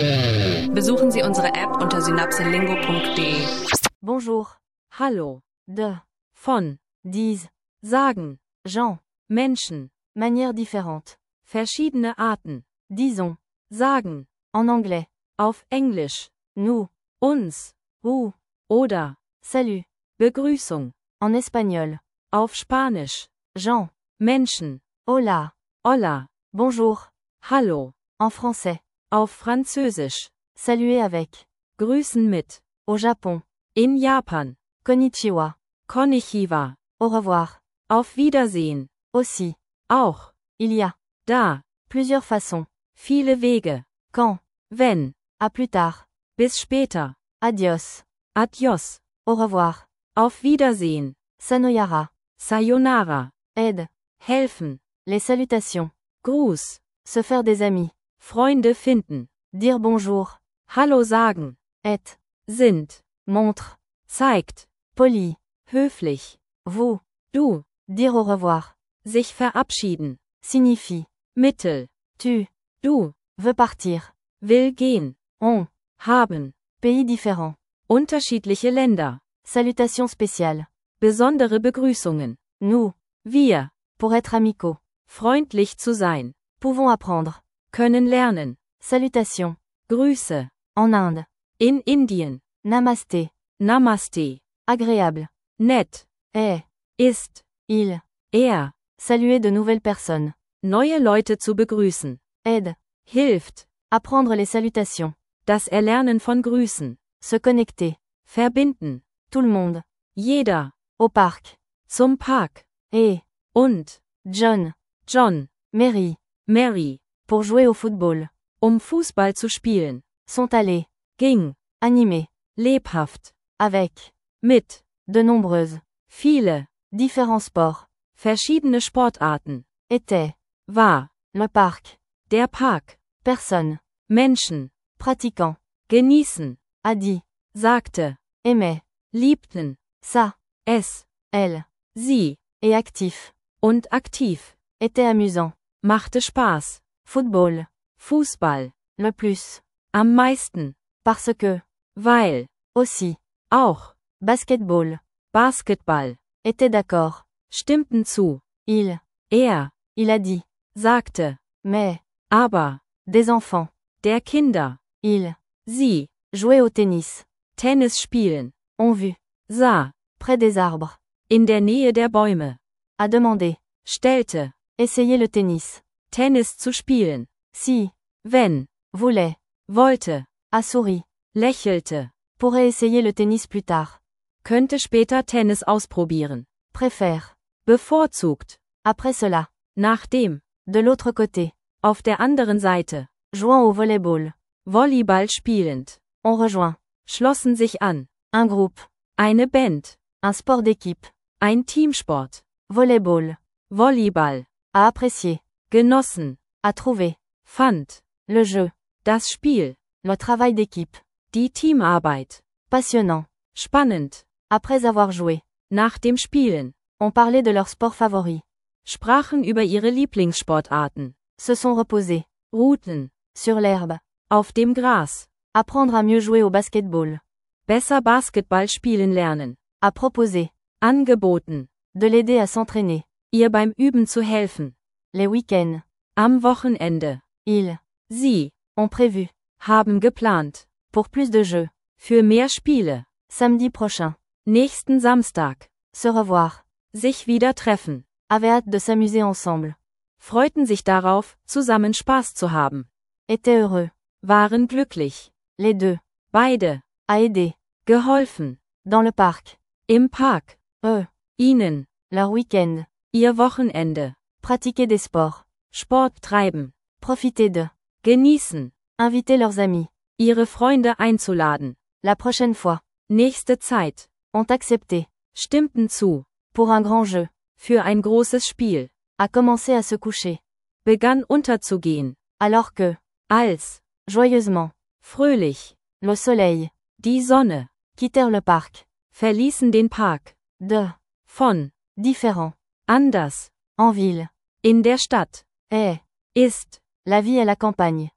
Besuchen Sie unsere App unter synapselingo.de. Bonjour. Hallo. De. Von. Dies. Sagen. Gens. Menschen. Manière différente. Verschiedene Arten. Disons. Sagen. En anglais. Auf Englisch. Nous. Uns. Ou. Oder. Salut. Begrüßung. En espagnol. Auf Spanisch. Gens. Menschen. Hola. Hola. Bonjour. Hallo. En français. Auf Französisch. Saluer avec. Grüßen mit. Au Japon. In Japan. Konnichiwa. Konnichiwa. Au revoir. Auf Wiedersehen. Aussi. Auch. Il y a. Da. Plusieurs façons. Viele Wege. Quand. Wenn. À plus tard. Bis später. Adios. Adios. Au revoir. Auf Wiedersehen. Sanoyara. Sayonara. Aide. Helfen. Les salutations. Gruß. Se faire des amis. Freunde finden. Dire bonjour. Hallo sagen. Être. Sind. Montre. Zeigt. Poli. Höflich. Vous. Du. Dire au revoir. Sich verabschieden. Signifie. Mittel. Tu. Du. Veux partir. Will gehen. On. Haben. Pays différent. Unterschiedliche Länder. Salutation spéciale. Besondere Begrüßungen. Nous. Wir. Pour être amicaux. Freundlich zu sein. Pouvons apprendre. Können lernen. Salutation. Grüße. En Inde. In Indien. Namasté. Namaste. Agréable. Nett. Ist. Il. Er. Saluer de nouvelles personnes. Neue Leute zu begrüßen. Aide. Hilft. Apprendre les salutations. Das Erlernen von Grüßen. Se connecter. Verbinden. Tout le monde. Jeder. Au parc. Zum Park. Et. Und. John. John. Mary. Mary. Pour jouer au football. Fußball zu spielen. Sont allés. Ging. Animés. Lebhaft. Avec. Mit. De nombreuses. Viele. Différents sports. Verschiedene Sportarten. Était. War. Le parc. Der Park. Personne. Menschen. Pratiquant. Genießen. A dit. Sagte. Aimait. Liebten. Ça. Es. Elle. Sie. Et actif. Und aktiv. Était amusant. Machte Spaß. Football. Fußball. Le plus. Am meisten. Parce que. Weil. Aussi. Auch. Basketball. Basketball. Était d'accord. Stimmten zu. Il. Er. Il a dit. Sagte. Mais. Aber. Des enfants. Der Kinder. Il. Sie. Jouer au tennis. Tennis spielen. Ont vu. Sah. Près des arbres. In der Nähe der Bäume. A demandé. Stellte. Essayer le tennis. Tennis zu spielen. Si. Wenn. Voulait. Wollte. A souri. Lächelte. Pourrait essayer le tennis plus tard. Könnte später Tennis ausprobieren. Préfère. Bevorzugt. Après cela. Nachdem. De l'autre côté. Auf der anderen Seite. Jouant au volleyball. Volleyball spielend. On rejoint. Schlossen sich an. Un groupe. Eine Band. Un sport d'équipe. Ein Teamsport. Volleyball. Volleyball. À apprécier. Genossen. À trouver. Fand. Le jeu. Das Spiel. Le travail d'équipe. Die Teamarbeit. Passionnant. Spannend. Après avoir joué. Nach dem Spielen. On parlait de leur sport favori. Sprachen über ihre Lieblingssportarten. Se sont reposés. Ruhten. Sur l'herbe. Auf dem Gras. Apprendre à mieux jouer au basketball. Besser Basketball spielen lernen. À proposer. Angeboten. De l'aider à s'entraîner. Ihr beim Üben zu helfen. Les week-ends. Am Wochenende. Ils. Sie. Ont prévu. Haben geplant. Pour plus de jeux. Für mehr Spiele. Samedi prochain. Nächsten Samstag. Se revoir. Sich wieder treffen. Avaient hâte de s'amuser ensemble. Freuten sich darauf, zusammen Spaß zu haben. Étaient heureux. Waren glücklich. Les deux. Beide. À aider. Geholfen. Dans le parc. Im Park. Eux. Ihnen. Leur week-end. Ihr Wochenende. Pratiquer des sports. Sport treiben. Profiter de. Genießen. Inviter leurs amis. Ihre Freunde einzuladen. La prochaine fois. Nächste Zeit. Ont accepté. Stimmten zu. Pour un grand jeu. Für ein großes Spiel. A commencé à se coucher. Begann unterzugehen. Alors que. Als. Joyeusement. Fröhlich. Le soleil. Die Sonne. Quittèrent le parc. Verließen den Park. De. Von. Différent. Anders. En ville. In der Stadt. Est. Ist. La vie à la campagne.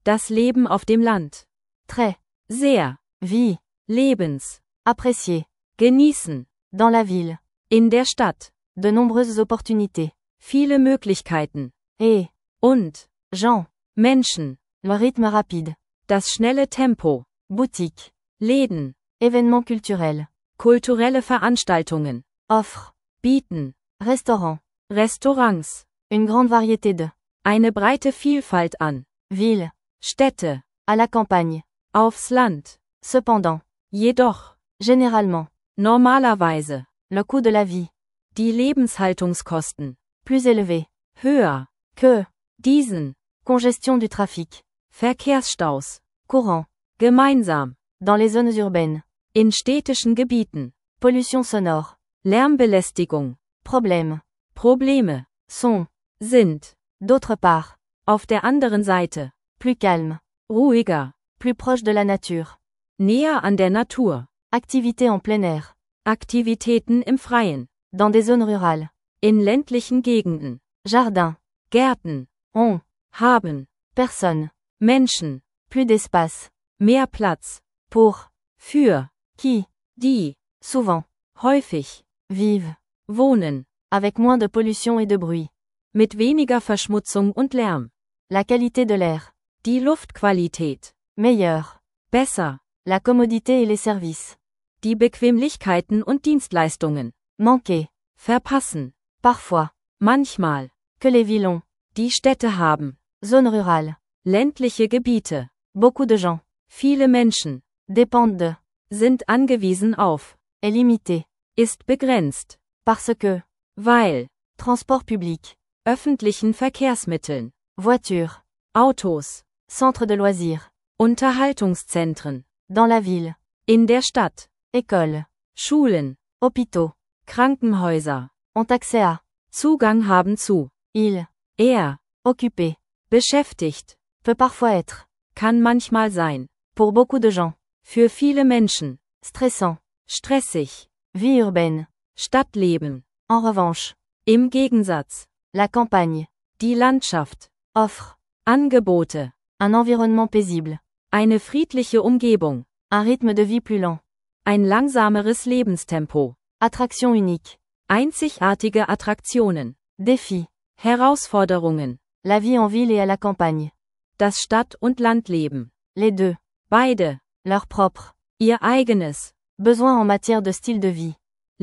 Das Leben auf dem Land. Très. Sehr. Vie. Lebens. Apprécier. Genießen. Dans la ville. In der Stadt. De nombreuses opportunités. Viele Möglichkeiten. Et. Und. Gens. Menschen. Le rythme rapide. Das schnelle Tempo. Boutique. Läden. Événements culturels. Kulturelle Veranstaltungen. Offre. Bieten. Restaurant. Restaurants. Une grande variété de. Eine breite Vielfalt an. Villes. Städte. À la campagne. Aufs Land. Cependant. Jedoch. Généralement. Normalerweise. Le coût de la vie. Die Lebenshaltungskosten. Plus élevé. Höher. Que. Diesen. Congestion du trafic. Verkehrsstaus. Courant. Gemeinsam. Dans les zones urbaines. In städtischen Gebieten. Pollution sonore. Lärmbelästigung. Problème. Probleme. Sont. Sind. D'autre part. Auf der anderen Seite. Plus calme. Ruhiger. Plus proche de la nature. Näher an der Natur. Activités en plein air. Aktivitäten im Freien. Dans des zones rurales. In ländlichen Gegenden. Jardin. Gärten. On. Haben. Personne. Menschen. Plus d'espace. Mehr Platz. Pour. Für. Qui. Die. Souvent. Häufig. Vivent. Wohnen. Avec moins de pollution et de bruit. Mit weniger Verschmutzung und Lärm. La qualité de l'air. Die Luftqualität. Meilleure. Besser. La commodité et les services. Die Bequemlichkeiten und Dienstleistungen. Manquer. Verpassen. Parfois. Manchmal. Que les villes ont. Die Städte haben. Zone rurale. Ländliche Gebiete. Beaucoup de gens. Viele Menschen. Dépendent de. Sind angewiesen auf. Est limité. Ist begrenzt. Parce que. Weil. Transport public. Öffentlichen Verkehrsmitteln. Voiture. Autos. Centre de loisirs. Unterhaltungszentren. Dans la ville. In der Stadt. École. Schulen. Hôpitaux. Krankenhäuser. Ont accès à. Zugang haben zu. Il. Er. Occupé. Beschäftigt. Peut parfois être. Kann manchmal sein. Pour beaucoup de gens. Für viele Menschen. Stressant. Stressig. Vie urbaine. Stadtleben. En revanche. Im Gegensatz. La campagne. Die Landschaft. Offre. Angebote. Un environnement paisible. Eine friedliche Umgebung. Un rythme de vie plus lent. Ein langsameres Lebenstempo. Attraction unique. Einzigartige Attraktionen. Défi. Herausforderungen. La vie en ville et à la campagne. Das Stadt- und Landleben. Les deux. Beide. Leur propre. Ihr eigenes. Besoin en matière de style de vie.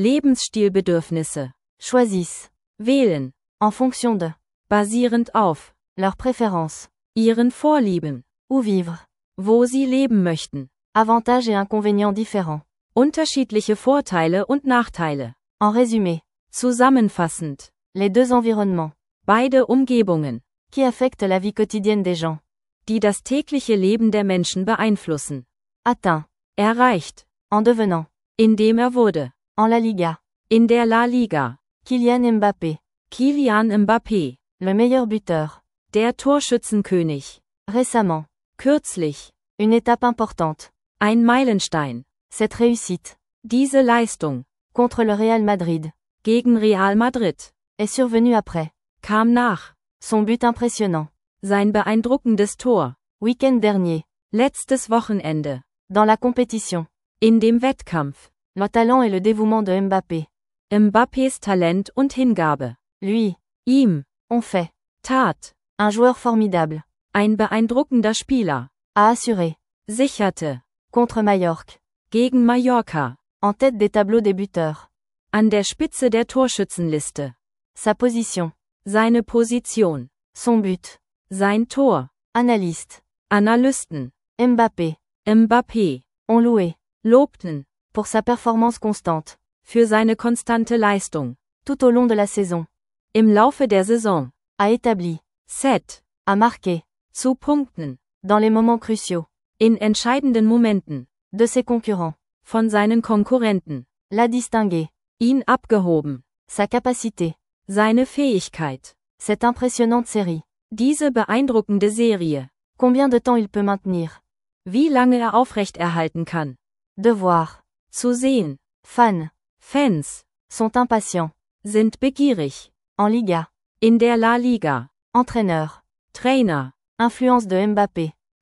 Lebensstilbedürfnisse. Choisissent. Wählen. En fonction de. Basierend auf. Leurs préférences. Ihren Vorlieben. Où vivre. Wo sie leben möchten. Avantages et inconvénients différents. Unterschiedliche Vorteile und Nachteile. En résumé. Zusammenfassend. Les deux environnements. Beide Umgebungen. Qui affectent la vie quotidienne des gens. Die das tägliche Leben der Menschen beeinflussen. Atteint. Erreicht. En devenant. Indem wurde. En La Liga. In der La Liga. Kylian Mbappé. Kylian Mbappé. Le meilleur buteur. Der Torschützenkönig. Récemment. Kürzlich. Une étape importante. Ein Meilenstein. Cette réussite. Diese Leistung. Contre le Real Madrid. Gegen Real Madrid. Est survenue après. Kam nach. Son but impressionnant. Sein beeindruckendes Tor. Week-end dernier. Letztes Wochenende. Dans la compétition. In dem Wettkampf. Le talent et le dévouement de Mbappé. Mbappés Talent und Hingabe. Lui. Ihm. Ont fait. Tat. Un joueur formidable. Ein beeindruckender Spieler. A assuré. Sicherte. Contre Majorque. Gegen Mallorca. En tête des tableaux des buteurs. An der Spitze der Torschützenliste. Sa position. Seine Position. Son but. Sein Tor. Analyste. Analysten. Mbappé. Mbappé. Ont loué. Lobten. Pour sa performance constante. Für seine konstante Leistung. Tout au long de la saison. Im Laufe der Saison. A établi. Set. A marqué. Zu punkten. Dans les moments cruciaux. In entscheidenden Momenten. De ses concurrents. Von seinen Konkurrenten. L'a distingué. Ihn abgehoben. Sa capacité. Seine Fähigkeit. Cette impressionnante série. Diese beeindruckende Serie. Combien de temps il peut maintenir. Wie lange er aufrechterhalten kann. De voir. Zu sehen. Fans. Fans. Sont impatients. Sind begierig. En Liga. In der La Liga. Entraîneur. Trainer. Influence de Mbappé.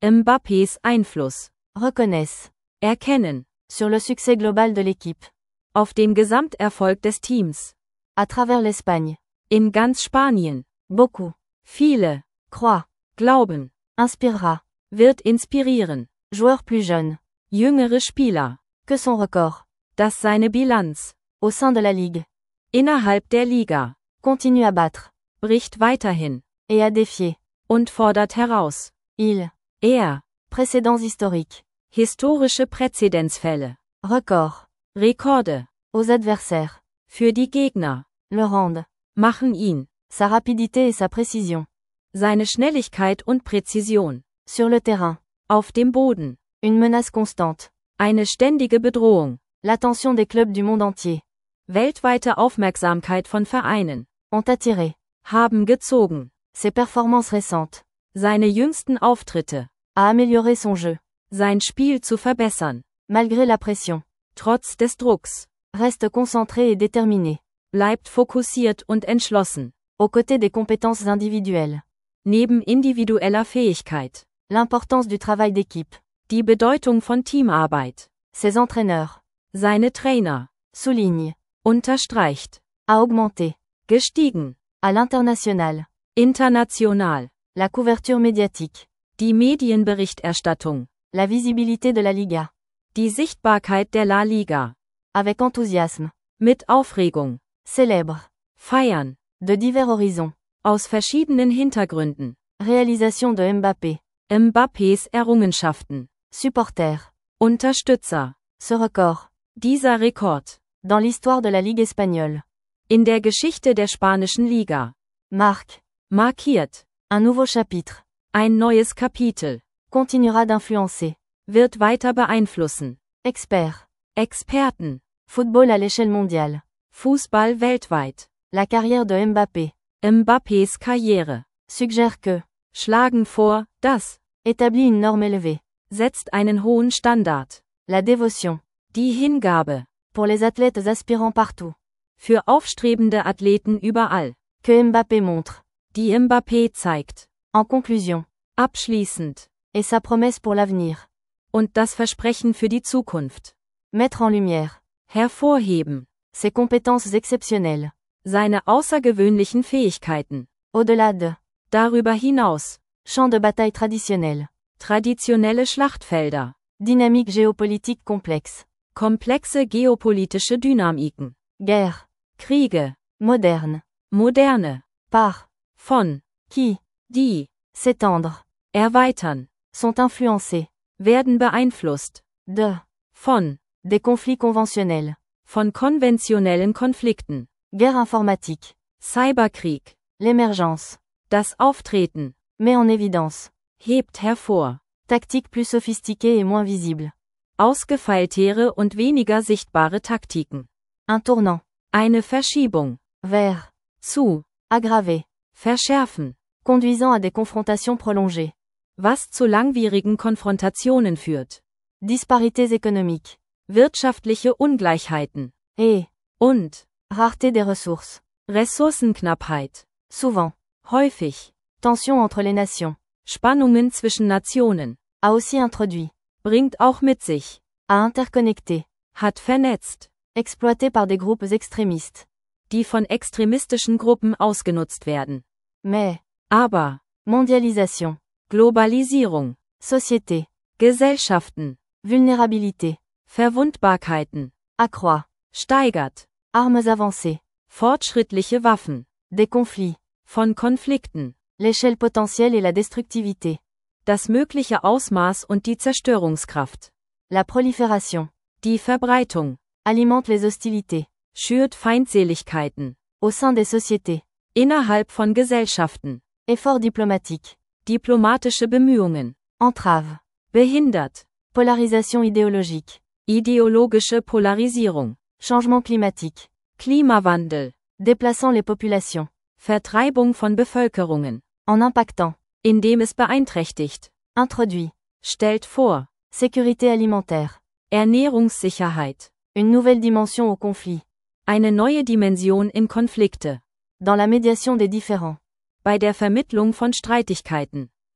Mbappés Einfluss. Reconnaissent. Erkennen. Sur le succès global de l'équipe. Auf dem Gesamterfolg des Teams. À travers l'Espagne. In ganz Spanien. Beaucoup. Viele. Croit. Glauben. Inspirera. Wird inspirieren. Joueur plus jeune. Jüngere Spieler. Que son record. Das seine Bilanz. Au sein de la Ligue. Innerhalb der Liga. Continue à battre. Bricht weiterhin. Et à défier. Und fordert heraus. Il. Er. Précédents historiques. Historische Präzedenzfälle. Record. Rekorde. Aux adversaires. Für die Gegner. Le rendent. Machen ihn. Sa rapidité et sa précision. Seine Schnelligkeit und Präzision. Sur le terrain. Auf dem Boden. Une menace constante. Eine ständige Bedrohung. L'attention des clubs du monde entier. Weltweite Aufmerksamkeit von Vereinen. Ont attiré. Haben gezogen. Ses performances récentes. Seine jüngsten Auftritte. A amélioré son jeu. Sein Spiel zu verbessern. Malgré la pression. Trotz des Drucks. Reste concentré et déterminé. Bleibt fokussiert und entschlossen. Aux côtés des compétences individuelles. Neben individueller Fähigkeit. L'importance du travail d'équipe. Die Bedeutung von Teamarbeit. Ses entraîneurs. Seine Trainer. Souligne. Unterstreicht. A augmenté. Gestiegen. À l'international. International. La couverture médiatique. Die Medienberichterstattung. La visibilité de la Liga. Die Sichtbarkeit der La Liga. Avec enthousiasme. Mit Aufregung. Célèbre. Feiern. De divers horizons. Aus verschiedenen Hintergründen. Réalisation de Mbappé. Mbappés Errungenschaften. Supporter. Unterstützer. Ce record. Dieser Rekord. Dans l'histoire de la Ligue espagnole. In der Geschichte der spanischen Liga. Marque. Markiert. Un nouveau chapitre. Ein neues Kapitel. Continuera d'influencer. Wird weiter beeinflussen. Expert. Experten. Football à l'échelle mondiale. Fußball weltweit. La carrière de Mbappé. Mbappés Karriere. Suggère que. Schlagen vor, dass. Établit une norme élevée. Setzt einen hohen Standard. La dévotion. Die Hingabe. Pour les athlètes aspirants partout. Für aufstrebende Athleten überall. Que Mbappé montre. Die Mbappé zeigt. En conclusion. Abschließend. Et sa promesse pour l'avenir. Und das Versprechen für die Zukunft. Mettre en lumière. Hervorheben. Ses compétences exceptionnelles. Seine außergewöhnlichen Fähigkeiten. Au-delà de. Darüber hinaus. Champ de bataille traditionnel. Traditionelle Schlachtfelder. Dynamique géopolitique complexe. Komplexe geopolitische Dynamiken. Guerre. Kriege. Moderne. Moderne. Par. Von. Qui. Die. S'étendre. Erweitern. Sont influencés. Werden beeinflusst. De. Von. Des conflits conventionnels. Von konventionellen Konflikten. Guerre informatique. Cyberkrieg. L'émergence. Das Auftreten. Met en évidence. Hebt hervor. Tactiques plus sophistiquées et moins visibles. Ausgefeiltere und weniger sichtbare Taktiken. Un tournant. Eine Verschiebung. Vers. Zu. Aggravé. Verschärfen. Conduisant à des confrontations prolongées. Was zu langwierigen Konfrontationen führt. Disparités économiques. Wirtschaftliche Ungleichheiten. Et. Und. Rareté des ressources. Ressourcenknappheit. Souvent. Häufig. Tensions entre les nations. Spannungen zwischen Nationen. A aussi introduit. Bringt auch mit sich. A interconnecté. Hat vernetzt. Exploité par des groupes extrémistes. Die von extremistischen Gruppen ausgenutzt werden. Mais. Aber. Mondialisation. Globalisierung. Société. Gesellschaften. Vulnérabilité. Verwundbarkeiten. Accroît. Steigert. Armes avancées. Fortschrittliche Waffen. Des conflits. Von Konflikten. L'échelle potentielle et la destructivité. Das mögliche Ausmaß und die Zerstörungskraft. La prolifération. Die Verbreitung. Alimente les hostilités. Schürt Feindseligkeiten. Au sein des sociétés. Innerhalb von Gesellschaften. Effort diplomatique. Diplomatische Bemühungen. Entrave. Behindert. Polarisation idéologique. Ideologische Polarisierung. Changement climatique. Klimawandel. Déplaçant les populations. Vertreibung von Bevölkerungen. En impactant. Indem es beeinträchtigt. Introduit. Stellt vor. Sécurité alimentaire. Ernährungssicherheit. Une nouvelle dimension au conflit. Eine neue Dimension in Konflikte. Dans la médiation des différends. Bei der Vermittlung von Streitigkeiten.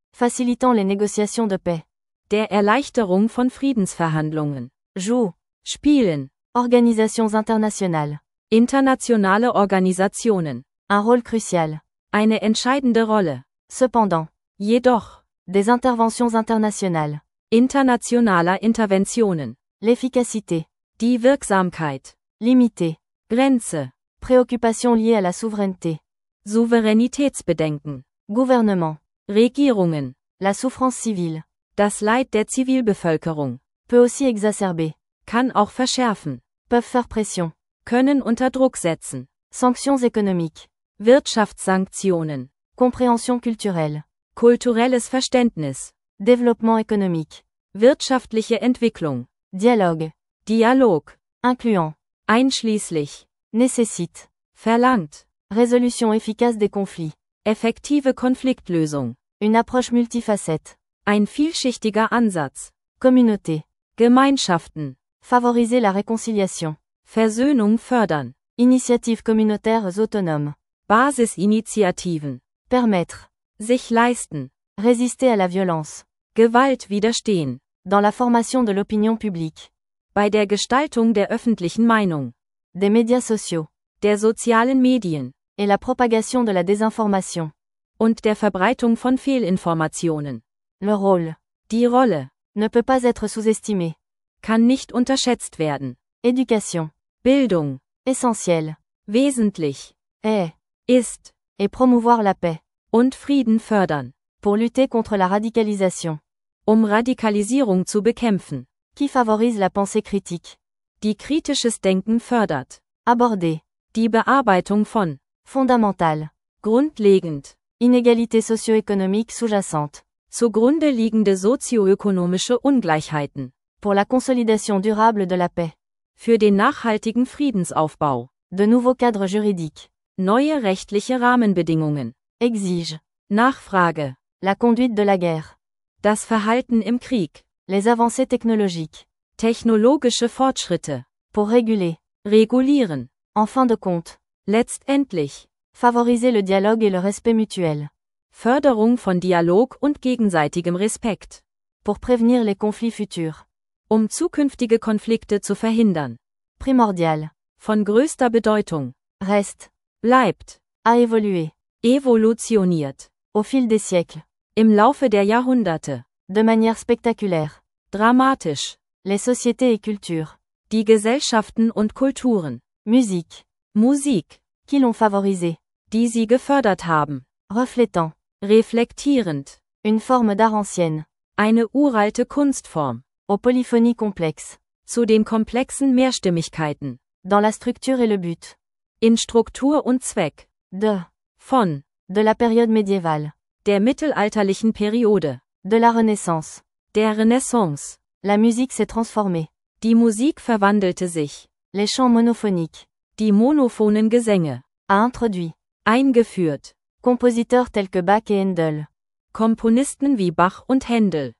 Facilitant les négociations de paix. Der Erleichterung von Friedensverhandlungen. Joue. Spielen. Organisations internationales. Internationale Organisationen. Un rôle crucial. Eine entscheidende Rolle. Cependant. Jedoch. Des interventions internationales. Internationaler Interventionen. L'efficacité. Die Wirksamkeit. Limitée. Grenze. Préoccupations liées à la souveraineté. Souveränitätsbedenken. Gouvernement. Regierungen. La souffrance civile. Das Leid der Zivilbevölkerung. Peut aussi exacerber. Kann auch verschärfen. Peuvent faire pression. Können unter Druck setzen. Sanctions économiques. Wirtschaftssanktionen. Compréhension culturelle. Kulturelles Verständnis. Développement économique. Wirtschaftliche Entwicklung. Dialogue. Dialog. Incluant. Einschließlich. Nécessite. Verlangt. Résolution efficace des conflits. Effektive Konfliktlösung. Une approche multifacette. Ein vielschichtiger Ansatz. Communauté. Gemeinschaften. Favoriser la réconciliation. Versöhnung fördern. Initiatives communautaires autonomes. Basisinitiativen. Permettre. Sich leisten. Résister à la violence. Gewalt widerstehen. Dans la formation de l'opinion publique. Bei der Gestaltung der öffentlichen Meinung. Des médias sociaux. Der sozialen Medien. Et la propagation de la désinformation. Und der Verbreitung von Fehlinformationen. Le rôle. Die Rolle. Ne peut pas être sous-estimé. Kann nicht unterschätzt werden. Éducation. Bildung. Essentiel. Wesentlich. Ist. Et promouvoir la paix. Und Frieden fördern. Pour lutter contre la radicalisation. Radikalisierung zu bekämpfen. Qui favorise la pensée critique. Die kritisches Denken fördert. Aborder. Die Bearbeitung von. Fondamental. Grundlegend. Inégalité socio-économique sous-jacente. Zugrunde liegende sozioökonomische Ungleichheiten. Pour la consolidation durable de la paix. Für den nachhaltigen Friedensaufbau. De nouveaux cadres juridiques. Neue rechtliche Rahmenbedingungen. Exige. Nachfrage. La conduite de la guerre. Das Verhalten im Krieg. Les avancées technologiques. Technologische Fortschritte. Pour réguler. Regulieren. En fin de compte. Letztendlich. Favoriser le dialogue et le respect mutuel. Förderung von Dialog und gegenseitigem Respekt. Pour prévenir les conflits futurs. Zukünftige Konflikte zu verhindern. Primordial. Von größter Bedeutung. Reste. Bleibt. A évolué. Evolutioniert. Au fil des siècles. Im Laufe der Jahrhunderte. De manière spectaculaire. Dramatisch. Les sociétés et cultures. Die Gesellschaften und Kulturen. Musique. Musik. Qui l'ont favorisé. Die sie gefördert haben. Reflétant. Reflektierend. Une forme d'art ancienne. Eine uralte Kunstform. Aux polyphonies complexes. Zu den komplexen Mehrstimmigkeiten. Dans la structure et le but. In Struktur und Zweck. Von. De la période médiévale. Der mittelalterlichen Periode. De la Renaissance. Der Renaissance. La musique s'est transformée. Die Musik verwandelte sich. Les chants monophoniques. Die monophonen Gesänge. A introduit. Eingeführt. Compositeurs tels que Bach et Handel. Komponisten wie Bach und Händel.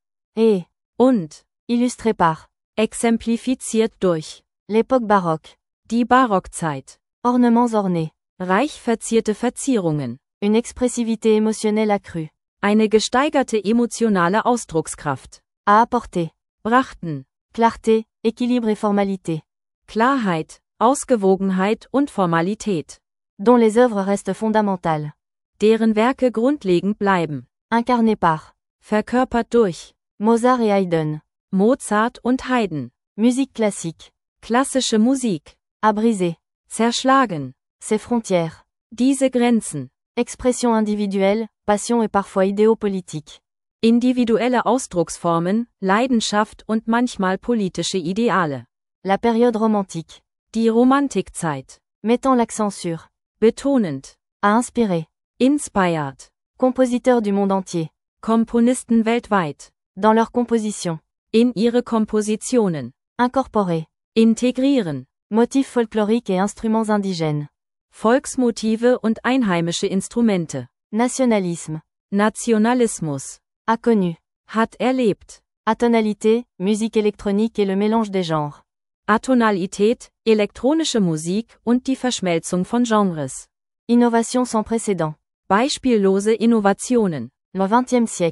Und. Illustré par. Exemplifiziert durch. L'époque baroque. Die Barockzeit. Ornements ornés. Reich verzierte Verzierungen. Une expressivité émotionnelle accrue. Eine gesteigerte emotionale Ausdruckskraft. A apporter. Brachten. Clarté, équilibre et formalité. Klarheit, Ausgewogenheit und Formalität. Dont les œuvres restent fondamentales. Deren Werke grundlegend bleiben. Incarné par. Verkörpert durch. Mozart et Haydn. Mozart und Haydn. Musique classique. Klassische Musik. A briser. Zerschlagen. Ses frontières. Diese Grenzen. Expression individuelle, passion et parfois idéaux politiques. Individuelle Ausdrucksformen, Leidenschaft und manchmal politische Ideale. La période romantique. Die Romantikzeit. Mettant l'accent sur. Betonend. A inspiré. Inspired. Compositeurs du monde entier. Komponisten weltweit. Dans leurs compositions. In ihre Kompositionen. Incorporer. Integrieren. Motifs folkloriques et instruments indigènes. Volksmotive und einheimische Instrumente. Nationalisme. Nationalismus. A connu. Hat erlebt. Atonalité, musique électronique et le mélange des genres. Atonalität, elektronische Musik und die Verschmelzung von Genres. Innovation sans précédent. Beispiellose Innovationen. Le XXe siècle.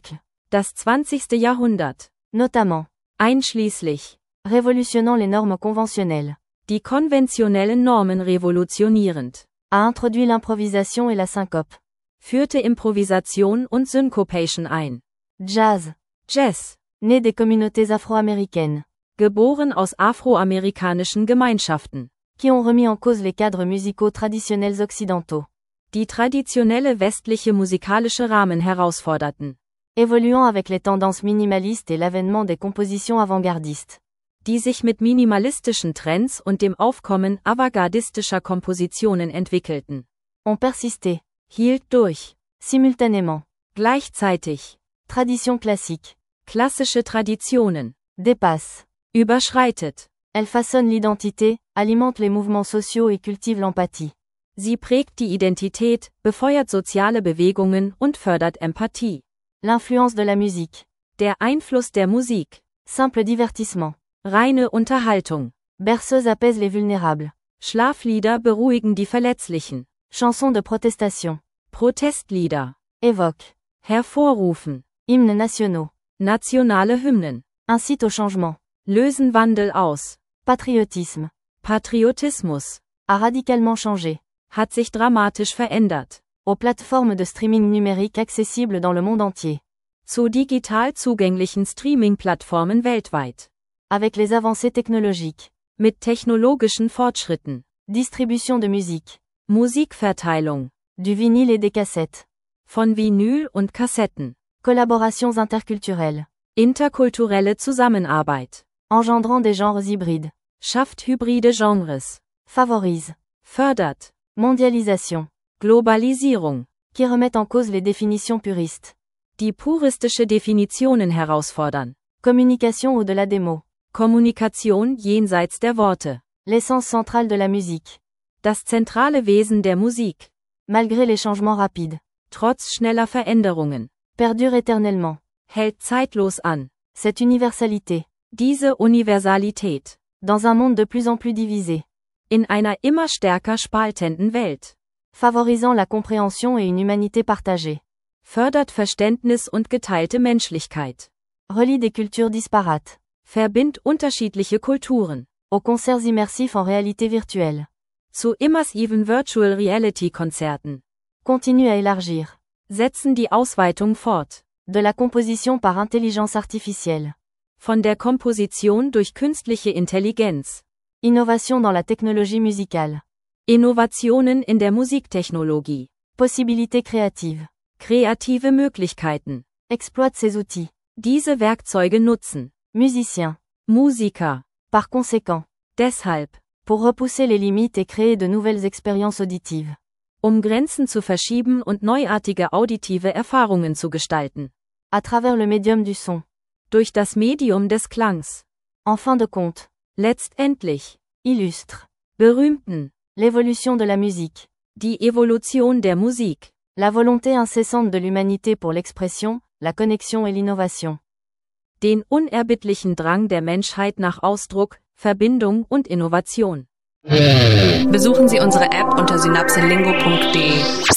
Das 20. Jahrhundert. Notamment. Einschließlich. Révolutionnant les normes conventionnelles. Die konventionellen Normen revolutionierend. A introduit l'improvisation et la syncope. Führte Improvisation und Syncopation ein. Jazz. Jazz. Né des communautés afro-américaines. Geboren aus afroamerikanischen Gemeinschaften. Qui ont remis en cause les cadres musicaux traditionnels occidentaux. Die traditionelle westliche musikalische Rahmen herausforderten. Évoluant avec les tendances minimalistes et l'avènement des compositions avant-gardistes. Die sich mit minimalistischen Trends und dem Aufkommen avantgardistischer Kompositionen entwickelten. Ont persisté. Hielt durch. Simultanément. Gleichzeitig. Tradition classique. Klassische Traditionen. Dépasse. Überschreitet. Elle façonne l'identité, alimente les mouvements sociaux et cultive l'empathie. Sie prägt die Identität, befeuert soziale Bewegungen und fördert Empathie. L'influence de la musique. Der Einfluss der Musik. Simple divertissement. Reine Unterhaltung. Berceuse apaise les vulnérables. Schlaflieder beruhigen die Verletzlichen. Chanson de protestation. Protestlieder. Évoque. Hervorrufen. Hymnes nationaux. Nationale Hymnen. Incite au changement. Lösen Wandel aus. Patriotisme. Patriotismus. A radicalement changé. Hat sich dramatisch verändert. Aux plateformes de streaming numérique accessibles dans le monde entier. Zu digital zugänglichen Streaming-Plattformen weltweit. Avec les avancées technologiques. Mit technologischen Fortschritten. Distribution de musique. Musikverteilung. Du vinyle et des cassettes. Von Vinyl und Kassetten. Collaborations interculturelles. Interkulturelle Zusammenarbeit. Engendrant des genres hybrides. Schafft hybride Genres. Favorise. Fördert. Mondialisation. Globalisierung. Qui remet en cause les définitions puristes. Die puristische Definitionen herausfordern. Communication au-delà des mots. Kommunikation jenseits der Worte. L'essence centrale de la musique. Das zentrale Wesen der Musik. Malgré les changements rapides. Trotz schneller Veränderungen. Perdure éternellement. Hält zeitlos an. Cette universalité. Diese Universalität. Dans un monde de plus en plus divisé. In einer immer stärker spaltenden Welt. Favorisant la compréhension et une humanité partagée. Fördert Verständnis und geteilte Menschlichkeit. Relie des cultures disparates. Verbindet unterschiedliche Kulturen. Aux concerts immersifs en réalité virtuelle. Zu immersiven Virtual Reality Konzerten. Continue à élargir. Setzen die Ausweitung fort. De la composition par intelligence artificielle. Von der Komposition durch künstliche Intelligenz. Innovation dans la technologie musicale. Innovationen in der Musiktechnologie. Possibilités créatives. Kreative Möglichkeiten. Exploite ces outils. Diese Werkzeuge nutzen. Musicien. Musiker. Par conséquent. Deshalb. Pour repousser les limites et créer de nouvelles expériences auditives. Grenzen zu verschieben und neuartige auditive Erfahrungen zu gestalten. À travers le médium du son. Durch das Medium des Klangs. En fin de compte. Letztendlich. Illustre. Berühmten. L'évolution de la musique. Die Evolution der Musik. La volonté incessante de l'humanité pour l'expression, la connexion et l'innovation. Den unerbittlichen Drang der Menschheit nach Ausdruck, Verbindung und Innovation. Besuchen Sie unsere App unter synapselingo.de.